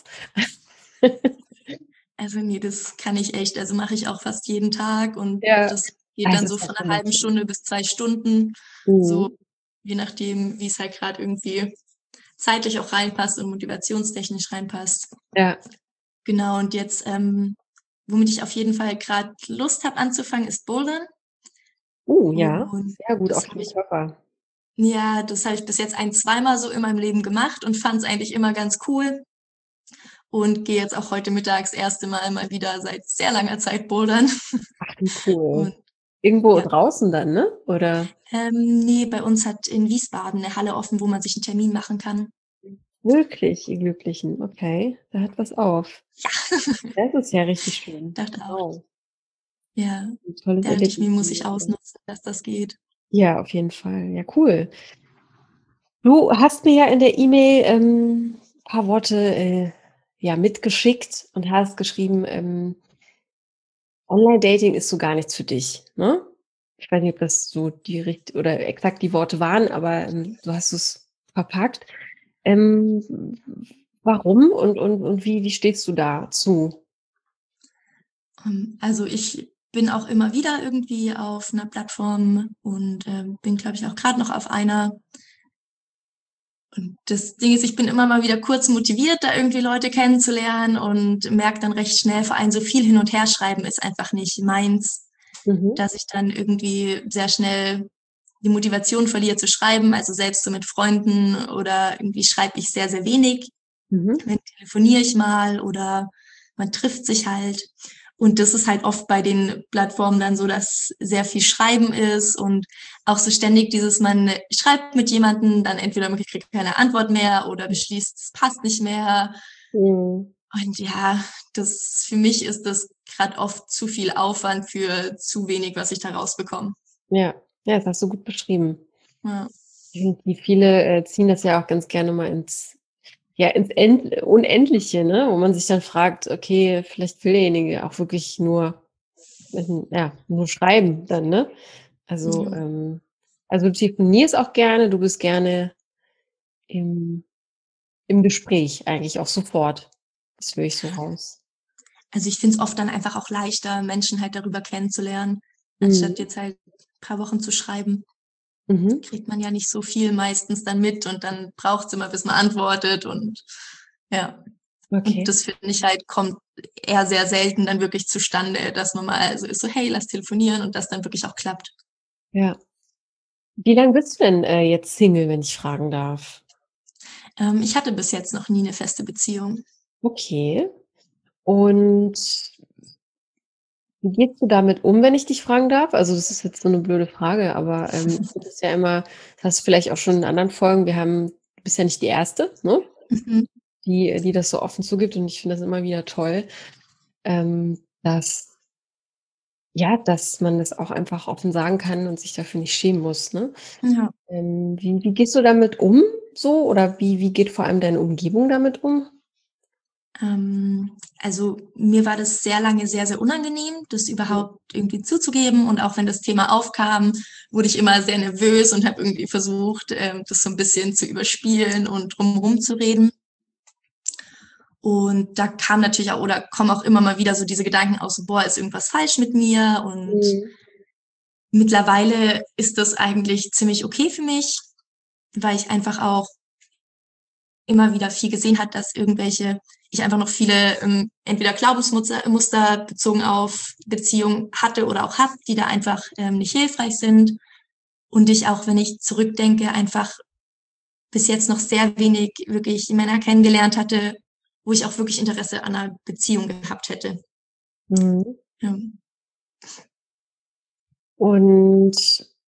Also nee, das kann ich echt. Also mache ich auch fast jeden Tag und Ja, das geht also dann es so ist von halt einer halben wunderschön. Stunde bis 2 Stunden. So, Mhm. je nachdem, wie es halt gerade irgendwie zeitlich auch reinpasst und motivationstechnisch reinpasst. Ja. Genau, und jetzt, womit ich auf jeden Fall gerade Lust habe anzufangen, ist Bouldern. Ja, Und sehr gut das auf habe den ich, Körper. ja, das habe ich bis jetzt 1-2 Mal so in meinem Leben gemacht und fand es eigentlich immer ganz cool. Und gehe jetzt auch heute Mittag das erste Mal wieder seit sehr langer Zeit bouldern. Ach, wie cool. Und Irgendwo ja, draußen dann, ne? Oder? nee, bei uns hat in Wiesbaden eine Halle offen, wo man sich einen Termin machen kann. Wirklich, ihr Glücklichen. Okay, da hat was auf. Ja, Das ist ja richtig schön. dachte auch. Wow, Ja, ein tolles dachte ich mir, Erlebnis. muss ich ausnutzen, dass das geht. Ja, auf jeden Fall. Ja, cool. Du hast mir ja in der E-Mail ein paar Worte ja, mitgeschickt und hast geschrieben, Online-Dating ist so gar nichts für dich, ne? Ich weiß nicht, ob das so die oder exakt die Worte waren, aber so hast du es verpackt. Ähm, warum und wie stehst du dazu? Also ich bin auch immer wieder irgendwie auf einer Plattform und bin, glaube ich, auch gerade noch auf einer. Und das Ding ist, ich bin immer mal wieder kurz motiviert, da irgendwie Leute kennenzulernen und merke dann recht schnell, vor allem so viel hin und her schreiben ist einfach nicht meins, Mhm. dass ich dann irgendwie sehr schnell die Motivation verliere zu schreiben. Also selbst so mit Freunden oder irgendwie schreibe ich sehr, sehr wenig. Mhm. Dann telefoniere ich mal oder man trifft sich halt. Und das ist halt oft bei den Plattformen dann so, dass sehr viel Schreiben ist und auch so ständig dieses, man schreibt mit jemandem, dann entweder man kriegt keine Antwort mehr oder beschließt, es passt nicht mehr. Mhm. Und ja, das für mich ist das gerade oft zu viel Aufwand für zu wenig, was ich da rausbekomme. Ja, ja, das hast du gut beschrieben. Ja. Irgendwie viele ziehen das ja auch ganz gerne mal ja, ins Unendliche, ne? Wo man sich dann fragt, okay, vielleicht will derjenige auch wirklich nur, ja, nur schreiben dann, ne? Also, Ja. also du telefonierst auch gerne, du bist gerne im, im Gespräch eigentlich auch sofort. Das höre ich so raus. Also, ich finde es oft dann einfach auch leichter, Menschen halt darüber kennenzulernen, Mhm. anstatt jetzt halt paar Wochen zu schreiben. Mhm. Kriegt man ja nicht so viel meistens dann mit und dann braucht's immer, bis man antwortet und ja. Und Okay. das finde ich halt, kommt eher sehr selten dann wirklich zustande, dass man mal so ist so: „Hey, lass telefonieren“ und das dann wirklich auch klappt. Ja. Wie lange bist du denn jetzt Single, wenn ich fragen darf? Ich hatte bis jetzt noch nie 'ne feste Beziehung. Okay. Und wie gehst du damit um, wenn ich dich fragen darf? Also, das ist jetzt so 'ne blöde Frage, aber, ich finde das ja immer, das hast du vielleicht auch schon in anderen Folgen, du bist ja nicht die Erste, ne, Mhm. die das so offen zugibt, und ich finde das immer wieder toll, dass ja, dass man das auch einfach offen sagen kann und sich dafür nicht schämen muss, ne? Ja. Wie gehst du damit um so, oder wie geht vor allem deine Umgebung damit um? Also, mir war das sehr lange sehr, sehr unangenehm, das Mhm. überhaupt irgendwie zuzugeben und auch wenn das Thema aufkam, wurde ich immer sehr nervös und habe irgendwie versucht, das so 'n bisschen zu überspielen und drum rum zu reden. Und da kam natürlich auch oder kommen auch immer mal wieder so diese Gedanken auf, so: „Boah, ist irgendwas falsch mit mir?“ Und Mhm. mittlerweile ist das eigentlich ziemlich okay für mich, weil ich einfach auch immer wieder viel gesehen hat, dass ich einfach noch viele, entweder Muster bezogen auf Beziehungen hatte oder auch habe, die da einfach, nicht hilfreich sind. Und ich auch, wenn ich zurückdenke, einfach bis jetzt noch sehr wenig wirklich Männer kennengelernt hatte, wo ich auch wirklich Interesse an 'ner Beziehung gehabt hätte. Mhm. Ja. Und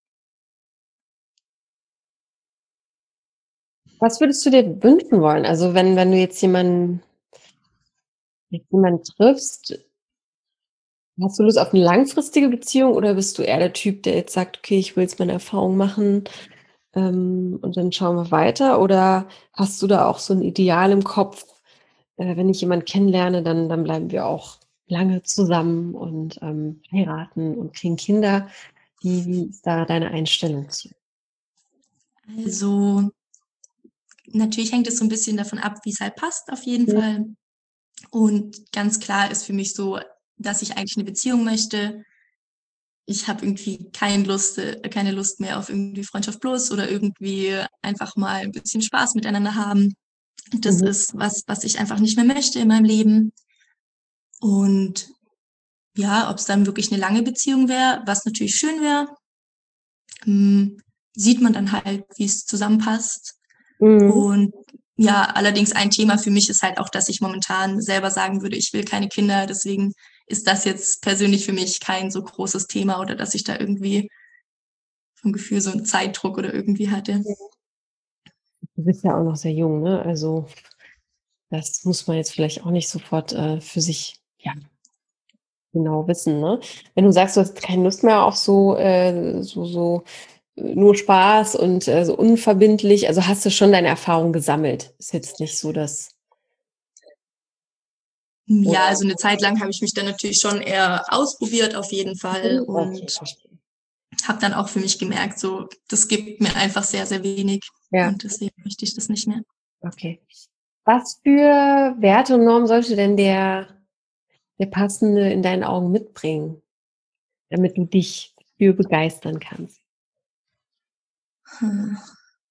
was würdest du dir wünschen wollen? Also, wenn du jetzt jemanden triffst, hast du Lust auf 'ne langfristige Beziehung, oder bist du eher der Typ, der jetzt sagt: „Okay, ich will jetzt meine Erfahrung machen, und dann schauen wir weiter“? Oder hast du da auch so 'n Ideal im Kopf: „Wenn ich jemanden kennenlerne, dann bleiben wir auch lange zusammen und, heiraten und kriegen Kinder.“ Wie ist da deine Einstellung zu? Also, natürlich hängt es so 'n bisschen davon ab, wie's halt passt auf jeden Mhm. Fall. Und ganz klar ist für mich so, dass ich eigentlich 'ne Beziehung möchte. Ich habe irgendwie keine Lust mehr auf irgendwie Freundschaft plus oder irgendwie einfach mal 'n bisschen Spaß miteinander haben. Das Mhm. ist was ich einfach nicht mehr möchte in meinem Leben. Und ja, ob's dann wirklich 'ne lange Beziehung wäre, was natürlich schön wäre, hm, sieht man dann halt, wie's zusammenpasst. Mhm. Und ja, allerdings ein Thema für mich ist halt auch, dass ich momentan selber sagen würde, ich will keine Kinder. Deswegen ist das jetzt persönlich für mich kein so großes Thema oder dass ich da irgendwie vom Gefühl so 'n Zeitdruck oder irgendwie hatte. Du bist ja auch noch sehr jung, ne? Also, das muss man jetzt vielleicht auch nicht sofort, für sich, ja, genau wissen, ne? Wenn du sagst, du hast keine Lust mehr auf nur Spaß und, so unverbindlich, also hast du schon deine Erfahrung gesammelt. Ist jetzt nicht so, dass Ja, oder also 'ne Zeit lang habe ich mich dann natürlich schon eher ausprobiert auf jeden Fall okay, und verstehe. habe dann auch für mich gemerkt, so, das gibt mir einfach sehr, sehr wenig Ja, und deswegen möchte ich das nicht mehr. okay. Was für Werte und Normen sollte denn der Passende in deinen Augen mitbringen, damit du dich für begeistern kannst? Hm.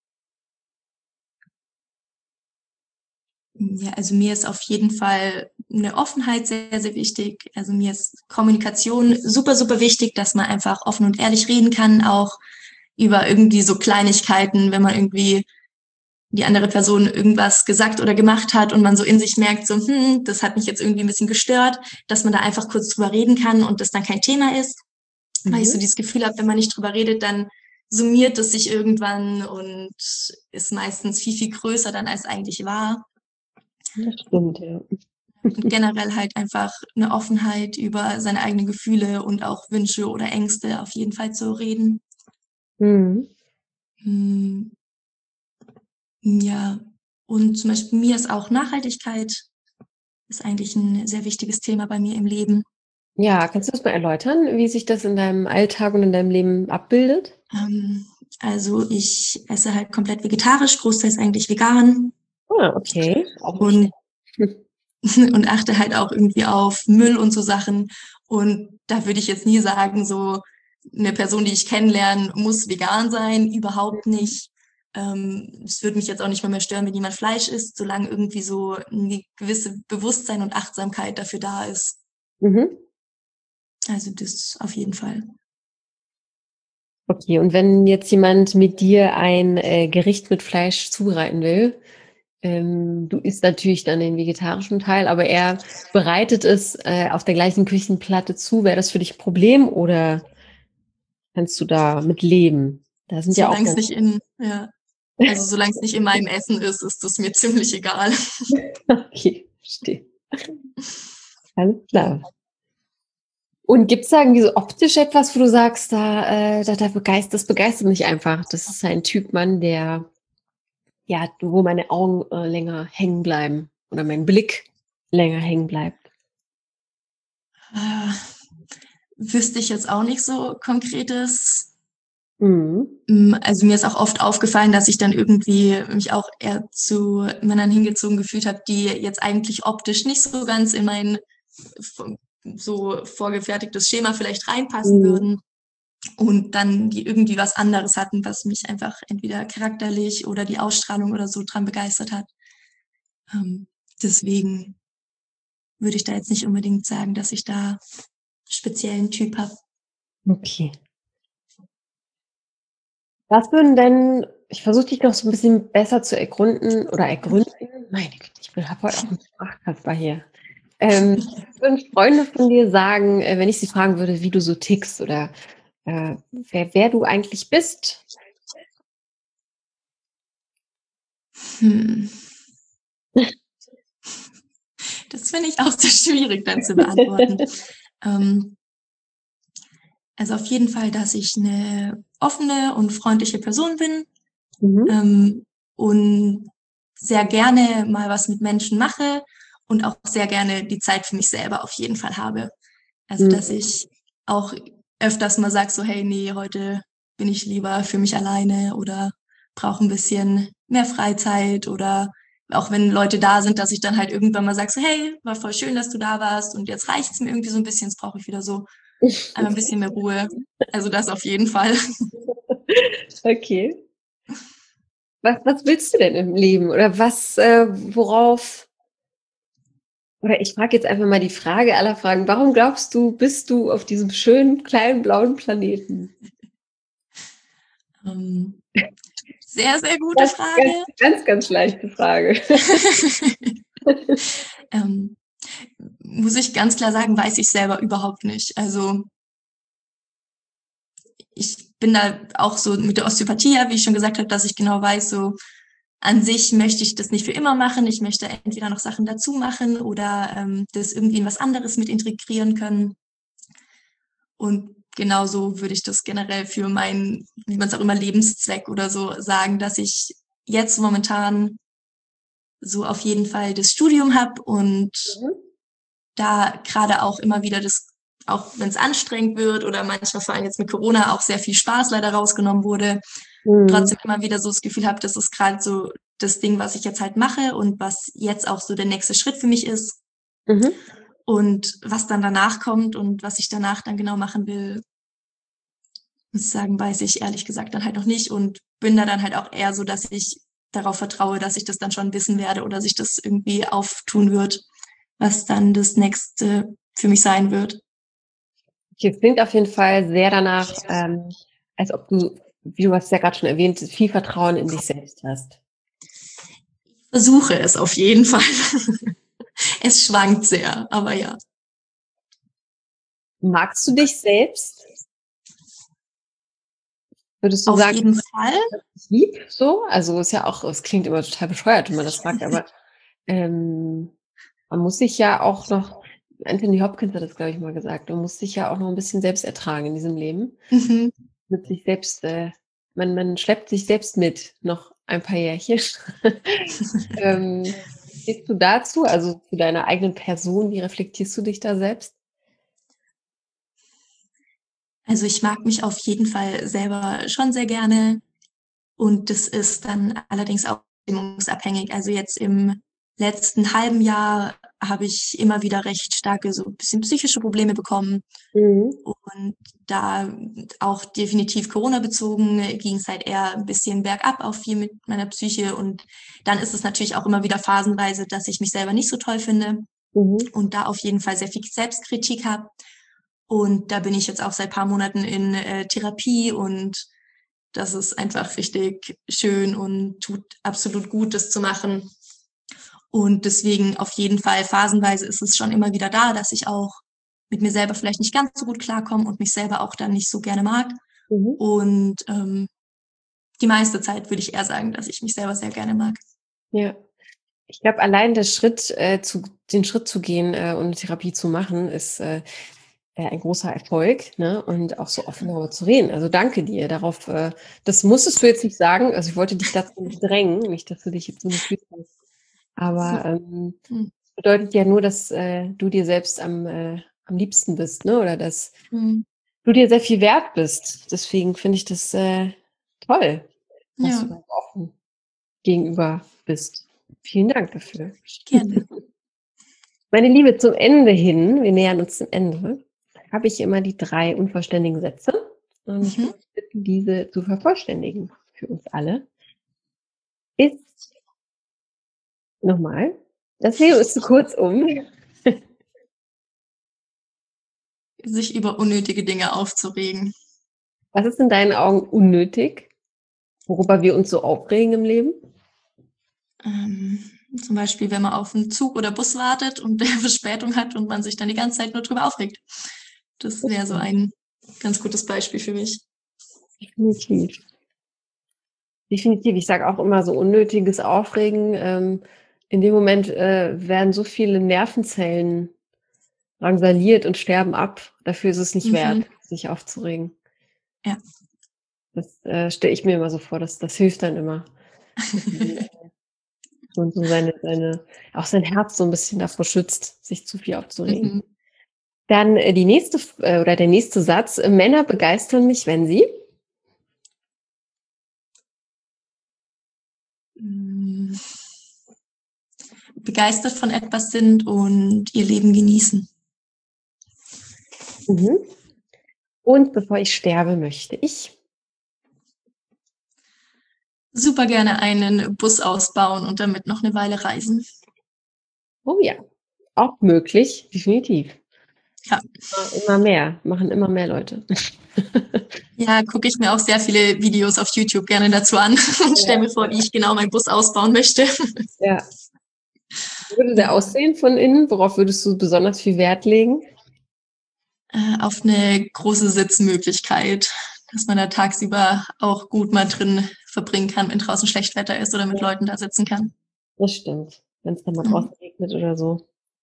Ja, also mir ist auf jeden Fall 'ne Offenheit sehr, sehr wichtig. Also, mir ist Kommunikation super, super wichtig, dass man einfach offen und ehrlich reden kann, auch über irgendwie so Kleinigkeiten, wenn man irgendwie die andere Person irgendwas gesagt oder gemacht hat und man so in sich merkt, so: „Hm, das hat mich jetzt irgendwie 'n bisschen gestört“, dass man da einfach kurz drüber reden kann und das dann kein Thema ist. Weil ich so Mhm. dieses Gefühl habe, wenn man nicht drüber redet, dann summiert es sich irgendwann und ist meistens viel, viel größer dann, als eigentlich war. Das stimmt, ja. Und generell halt einfach 'ne Offenheit über seine eigenen Gefühle und auch Wünsche oder Ängste auf jeden Fall zu reden. Mhm. Hm, ja. Und zum Beispiel mir ist auch Nachhaltigkeit ist eigentlich ein sehr wichtiges Thema bei mir im Leben. Ja, kannst du das mal erläutern, wie sich das in deinem Alltag und in deinem Leben abbildet? Also ich esse halt komplett vegetarisch, großteils eigentlich vegan. Ah, okay. Auch Und, nicht. und achte halt auch irgendwie auf Müll und so Sachen. Und da würde ich jetzt nie sagen, so eine Person, die ich kennenlerne, muss vegan sein, überhaupt nicht. Es würde mich jetzt auch nicht mehr stören, wenn jemand Fleisch isst, solange irgendwie so ein gewisse Bewusstsein und Achtsamkeit dafür da ist. Mhm. Also das auf jeden Fall. Okay, und wenn jetzt jemand mit dir ein Gericht mit Fleisch zubereiten will, du isst natürlich dann den vegetarischen Teil, aber er bereitet es auf der gleichen Küchenplatte zu, wäre das für dich ein Problem oder kannst du da mit leben? Da sind ja auch Solange es ganz nicht also solange es nicht in meinem Essen ist, ist es mir ziemlich egal. okay, verstehe. Alles klar. Und gibt es da irgendwie so optisch etwas, wo du sagst, das begeistert mich einfach. Das ist ein Typ Mann, der, ja, wo meine Augen länger hängen bleiben oder mein Blick länger hängen bleibt. Wüsste ich jetzt auch nicht so Konkretes. Mhm. Also mir ist auch oft aufgefallen, dass ich dann irgendwie mich auch eher zu Männern hingezogen gefühlt habe, die jetzt eigentlich optisch nicht so ganz in mein so vorgefertigtes Schema vielleicht reinpassen Mhm. würden und dann die irgendwie was anderes hatten, was mich einfach entweder charakterlich oder die Ausstrahlung oder so dran begeistert hat. Deswegen würde ich da jetzt nicht unbedingt sagen, dass ich da einen speziellen Typ habe. Okay. Was würden denn, ich versuche dich noch so ein bisschen besser zu ergründen oder ergründen. Meine Güte, ich habe heute auch einen Sprachkasper hier. Würden Freunde von dir sagen, wenn ich sie fragen würde, wie du so tickst oder wer du eigentlich bist? Hm. Das finde ich auch sehr schwierig dann zu beantworten. Also auf jeden Fall, dass ich eine offene und freundliche Person bin Mhm. und sehr gerne mal was mit Menschen mache und auch sehr gerne die Zeit für mich selber auf jeden Fall habe. Also dass Mhm. ich auch öfters mal sage, so hey, nee, heute bin ich lieber für mich alleine oder brauche ein bisschen mehr Freizeit oder auch wenn Leute da sind, dass ich dann halt irgendwann mal sage, so hey, war voll schön, dass du da warst und jetzt reicht's mir irgendwie so ein bisschen, jetzt brauche ich wieder so einmal ein bisschen mehr Ruhe. Also das auf jeden Fall. Okay. Was willst du denn im Leben? Oder worauf, oder ich frage jetzt einfach mal die Frage aller Fragen, warum glaubst du, bist du auf diesem schönen, kleinen, blauen Planeten? Sehr, sehr gute Ganz, ganz, Frage. ganz, ganz leichte Frage. ähm, Muss ich ganz klar sagen, weiß ich selber überhaupt nicht. Also ich bin da auch so mit der Osteopathie, wie ich schon gesagt habe, dass ich genau weiß, so an sich möchte ich das nicht für immer machen. Ich möchte entweder noch Sachen dazu machen oder das irgendwie in was anderes mit integrieren können. Und genauso würde ich das generell für meinen, wie man es auch immer, Lebenszweck oder so sagen, dass ich jetzt momentan so auf jeden Fall das Studium habe und da gerade auch immer wieder das, auch wenn es anstrengend wird oder manchmal vor allem jetzt mit Corona auch sehr viel Spaß leider rausgenommen wurde, Mhm. trotzdem immer wieder so das Gefühl habe, das ist gerade so das Ding, was ich jetzt halt mache und was jetzt auch so der nächste Schritt für mich ist. Mhm. Und was dann danach kommt und was ich danach dann genau machen will, muss ich sagen, weiß ich ehrlich gesagt dann halt noch nicht und bin da dann halt auch eher so, dass ich darauf vertraue, dass ich das dann schon wissen werde oder sich das irgendwie auftun wird, was dann das nächste für mich sein wird. Okay, es klingt auf jeden Fall sehr danach, als ob du, wie du hast ja gerade schon erwähnt, viel Vertrauen in dich selbst hast. Versuche es auf jeden Fall. Es schwankt sehr, aber ja. Magst du dich selbst? Würdest du Auf sagen, jeden Fall. lieb so? Also ist ja auch, es klingt immer total bescheuert, wenn man das sagt, aber man muss sich ja auch noch, Anthony Hopkins hat das, glaube ich, mal gesagt, man muss sich ja auch noch ein bisschen selbst ertragen in diesem Leben. Mhm. Mit sich selbst, man schleppt sich selbst mit, noch ein paar Jährchen. Stehst du dazu, also zu deiner eigenen Person? Wie reflektierst du dich da selbst? Also ich mag mich auf jeden Fall selber schon sehr gerne und das ist dann allerdings auch stimmungsabhängig. Also jetzt im letzten halben Jahr habe ich immer wieder recht starke so ein bisschen psychische Probleme bekommen Mhm. und da auch definitiv Corona-bezogen ging es halt eher ein bisschen bergab auch viel mit meiner Psyche und dann ist es natürlich auch immer wieder phasenweise, dass ich mich selber nicht so toll finde Mhm. und da auf jeden Fall sehr viel Selbstkritik habe. Und da bin ich jetzt auch seit paar Monaten in Therapie und das ist einfach richtig schön und tut absolut gut, das zu machen. Und deswegen auf jeden Fall phasenweise ist es schon immer wieder da, dass ich auch mit mir selber vielleicht nicht ganz so gut klarkomme und mich selber auch dann nicht so gerne mag. Mhm. Und die meiste Zeit würde ich eher sagen, dass ich mich selber sehr gerne mag. Ja. Ich glaube, allein der Schritt, den Schritt zu gehen und Therapie zu machen, ist ein großer Erfolg, ne? Und auch so offen darüber zu reden. Also danke dir. Darauf, das musstest du jetzt nicht sagen. Also ich wollte dich dazu nicht drängen, nicht, dass du dich jetzt so gefühlt hast. Aber Hm. bedeutet ja nur, dass du dir selbst am liebsten bist, ne? Oder dass Hm. du dir sehr viel wert bist. Deswegen finde ich das toll, dass du Ja, da so offen gegenüber bist. Vielen Dank dafür. gerne. Meine Liebe, zum Ende hin, wir nähern uns dem Ende, habe ich immer die 3 unvollständigen Sätze und ich Mhm. würde dich bitten, diese zu vervollständigen für uns alle. Ist, nochmal, das Leben ist zu kurz, um. Sich über unnötige Dinge aufzuregen. Was ist in deinen Augen unnötig, worüber wir uns so aufregen im Leben? Zum Beispiel, wenn man auf einen Zug oder Bus wartet und der Verspätung hat und man sich dann die ganze Zeit nur drüber aufregt. Das Das wäre so stimmt. ein ganz gutes Beispiel für mich. Definitiv. Definitiv. Ich sage auch immer so unnötiges Aufregen. In dem Moment werden so viele Nervenzellen drangsaliert und sterben ab. Dafür ist es nicht Mhm. wert, sich aufzuregen. Ja. Das stelle ich mir immer so vor, das hilft dann immer. Und so auch sein Herz so ein bisschen davor schützt, sich zu viel aufzuregen. Mhm. Dann die nächste oder der nächste Satz. Männer begeistern mich, wenn sie. Mm, begeistert von etwas sind und ihr Leben genießen. Mhm. Und bevor ich sterbe, möchte ich. Super gerne einen Bus ausbauen und damit noch eine Weile reisen. Oh ja, auch möglich, definitiv. Ja. Immer mehr, machen immer mehr Leute. Ja, gucke ich mir auch sehr viele Videos auf YouTube gerne dazu an und stelle mir vor, wie ich genau meinen Bus ausbauen möchte. Ja. Wie würde der Ja. aussehen von innen? Worauf würdest du besonders viel Wert legen? Auf eine große Sitzmöglichkeit, dass man da tagsüber auch gut mal drin verbringen kann, wenn draußen schlecht Wetter ist oder mit Leuten da sitzen kann. Das stimmt. Wenn es dann mal Mhm. draußen regnet oder so,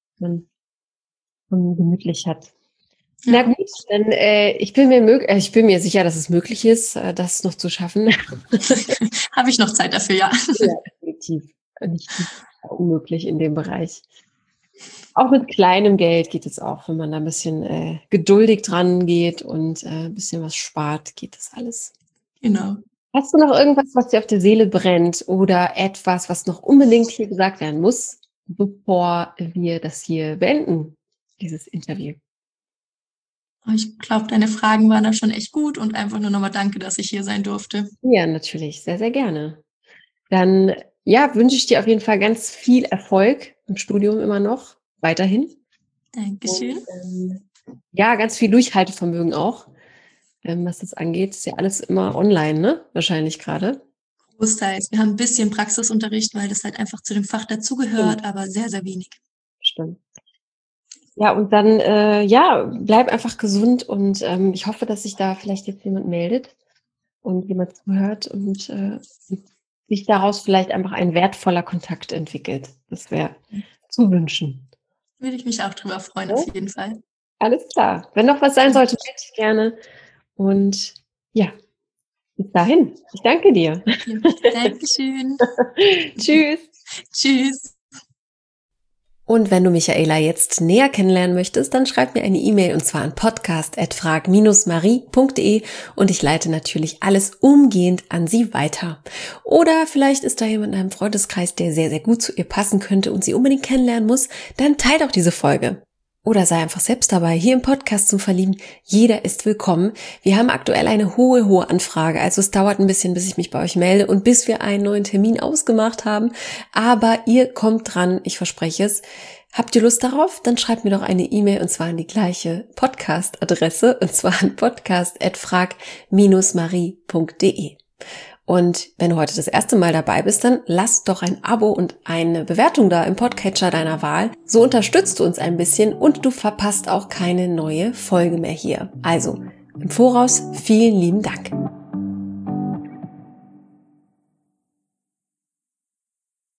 man gemütlich hat. Na Ja. gut, dann ich bin mir sicher, dass es möglich ist, das noch zu schaffen. Habe ich noch Zeit dafür, ja. Ja, definitiv. Nicht unmöglich in dem Bereich. Auch mit kleinem Geld geht es auch, wenn man da ein bisschen geduldig dran geht und ein bisschen was spart, geht das alles. Genau. Hast du noch irgendwas, was dir auf der Seele brennt oder etwas, was noch unbedingt hier gesagt werden muss, bevor wir das hier beenden, dieses Interview? Ich glaube, deine Fragen waren da schon echt gut und einfach nur nochmal danke, dass ich hier sein durfte. Ja, natürlich, sehr, sehr gerne. Dann, ja, wünsche ich dir auf jeden Fall ganz viel Erfolg im Studium immer noch, weiterhin. Und, Dankeschön. ja, ganz viel Durchhaltevermögen auch, was das angeht. Ist ja alles immer online, ne? Wahrscheinlich gerade. Großteils. Wir haben ein bisschen Praxisunterricht, weil das halt einfach zu dem Fach Stimmt, dazugehört, aber sehr, sehr wenig. stimmt. Ja, und dann, ja, bleib einfach gesund und ich hoffe, dass sich da vielleicht jetzt jemand meldet und jemand zuhört und sich daraus vielleicht einfach ein wertvoller Kontakt entwickelt. Das wäre zu wünschen. Würde ich mich auch drüber freuen, Ja? auf jeden Fall. Alles klar. Wenn noch was sein sollte, melde dich gerne. Und ja, Bis dahin. Ich danke dir. Dankeschön. Tschüss. Tschüss. Und wenn du Michaela jetzt näher kennenlernen möchtest, dann schreib mir eine E-Mail und zwar an podcast@frag-marie.de und ich leite natürlich alles umgehend an sie weiter. Oder vielleicht ist da jemand in einem Freundeskreis, der sehr, sehr gut zu ihr passen könnte und sie unbedingt kennenlernen muss, dann teil doch diese Folge. Oder sei einfach selbst dabei, hier im Podcast zum Verlieben. Jeder ist willkommen. Wir haben aktuell eine hohe Anfrage, also es dauert ein bisschen, bis ich mich bei euch melde und bis wir einen neuen Termin ausgemacht haben. Aber ihr kommt dran, ich verspreche es. Habt ihr Lust darauf? Dann schreibt mir doch eine E-Mail und zwar an die gleiche Podcast-Adresse und zwar an podcast@frag-marie.de. Und wenn du heute das erste Mal dabei bist, dann lass doch ein Abo und eine Bewertung da im Podcatcher deiner Wahl. So unterstützt du uns ein bisschen und du verpasst auch keine neue Folge mehr hier. Also, im Voraus vielen lieben Dank.